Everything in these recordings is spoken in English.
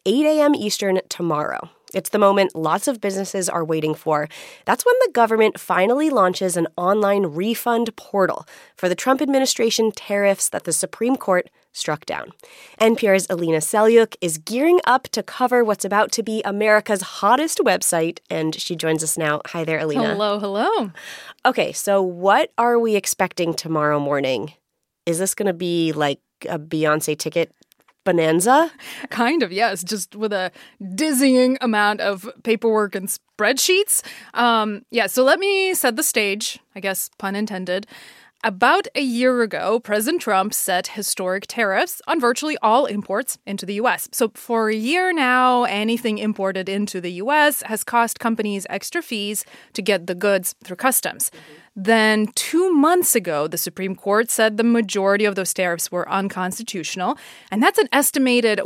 8 a.m. Eastern tomorrow. It's the moment lots of businesses are waiting for. That's when the government finally launches an online refund portal for the Trump administration tariffs that the Supreme Court struck down. NPR's Alina Selyukh is gearing up to cover what's about to be America's hottest website, and she joins us now. Hi there, Alina. Hello, hello. Okay, so what are we expecting tomorrow morning? Is this going to be like a Beyonce ticket bonanza? Kind of, yes, just with a dizzying amount of paperwork and spreadsheets. So let me set the stage, I guess, pun intended. About a year ago, President Trump set historic tariffs on virtually all imports into the U.S. So for a year now, anything imported into the U.S. has cost companies extra fees to get the goods through customs. Then 2 months ago, the Supreme Court said the majority of those tariffs were unconstitutional, and that's an estimated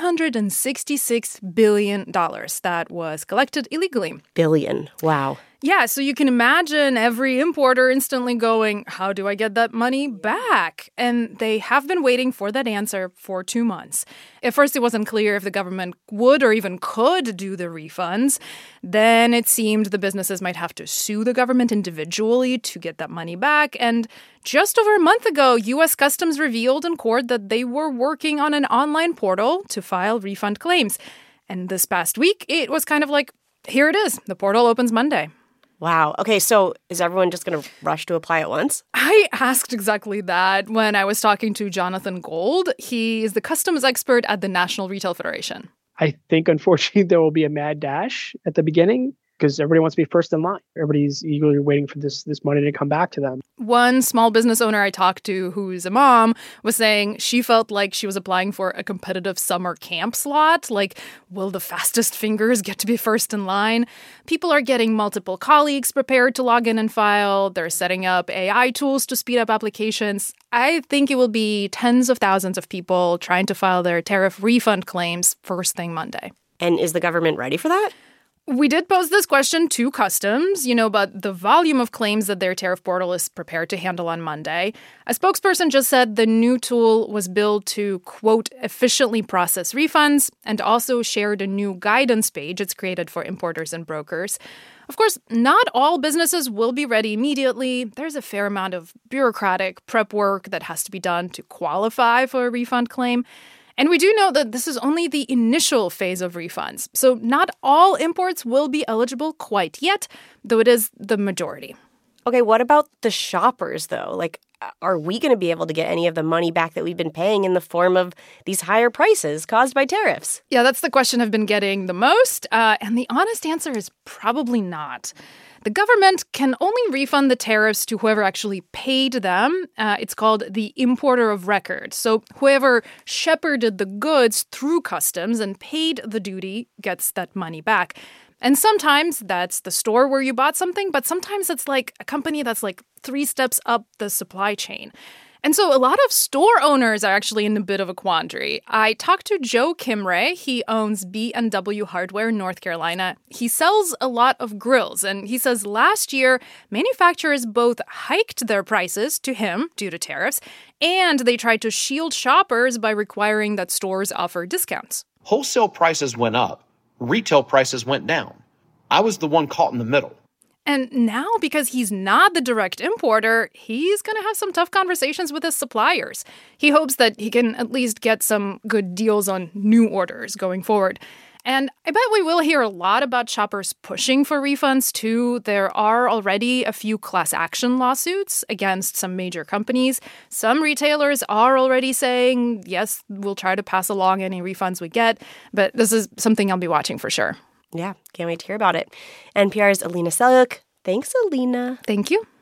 $166 billion that was collected illegally. Billion. Wow. Yeah, so you can imagine every importer instantly going, how do I get that money back? And they have been waiting for that answer for 2 months. At first, it wasn't clear if the government would or even could do the refunds. Then it seemed the businesses might have to sue the government individually to get that money back. And just over a month ago, U.S. Customs revealed in court that they were working on an online portal to file refund claims. And this past week, it was kind of like, here it is. The portal opens Monday. Wow. Okay, so is everyone just going to rush to apply at once? I asked exactly that when I was talking to Jonathan Gold. He is the customs expert at the National Retail Federation. I think, unfortunately, there will be a mad dash at the beginning because everybody wants to be first in line. Everybody's eagerly waiting for this money to come back to them. One small business owner I talked to, who's a mom, was saying she felt like she was applying for a competitive summer camp slot. Like, will the fastest fingers get to be first in line? People are getting multiple colleagues prepared to log in and file. They're setting up AI tools to speed up applications. I think it will be tens of thousands of people trying to file their tariff refund claims first thing Monday. And is the government ready for that? We did pose this question to Customs, but the volume of claims that their tariff portal is prepared to handle on Monday. A spokesperson just said the new tool was built to, quote, efficiently process refunds, and also shared a new guidance page it's created for importers and brokers. Of course, not all businesses will be ready immediately. There's a fair amount of bureaucratic prep work that has to be done to qualify for a refund claim. And we do know that this is only the initial phase of refunds. So not all imports will be eligible quite yet, though it is the majority. Okay, what about the shoppers, though? Like, are we going to be able to get any of the money back that we've been paying in the form of these higher prices caused by tariffs? Yeah, that's the question I've been getting the most. And the honest answer is probably not. The government can only refund the tariffs to whoever actually paid them. It's called the importer of record. So whoever shepherded the goods through customs and paid the duty gets that money back. And sometimes that's the store where you bought something, but sometimes it's like a company that's like 3 steps up the supply chain. And so a lot of store owners are actually in a bit of a quandary. I talked to Joe Kimray. He owns B&W Hardware in North Carolina. He sells a lot of grills, and he says last year, manufacturers both hiked their prices to him due to tariffs, and they tried to shield shoppers by requiring that stores offer discounts. Wholesale prices went up. Retail prices went down. I was the one caught in the middle. And now, because he's not the direct importer, he's going to have some tough conversations with his suppliers. He hopes that he can at least get some good deals on new orders going forward. And I bet we will hear a lot about shoppers pushing for refunds, too. There are already a few class action lawsuits against some major companies. Some retailers are already saying, yes, we'll try to pass along any refunds we get. But this is something I'll be watching for sure. Yeah, can't wait to hear about it. NPR's Alina Selyukh. Thanks, Alina. Thank you.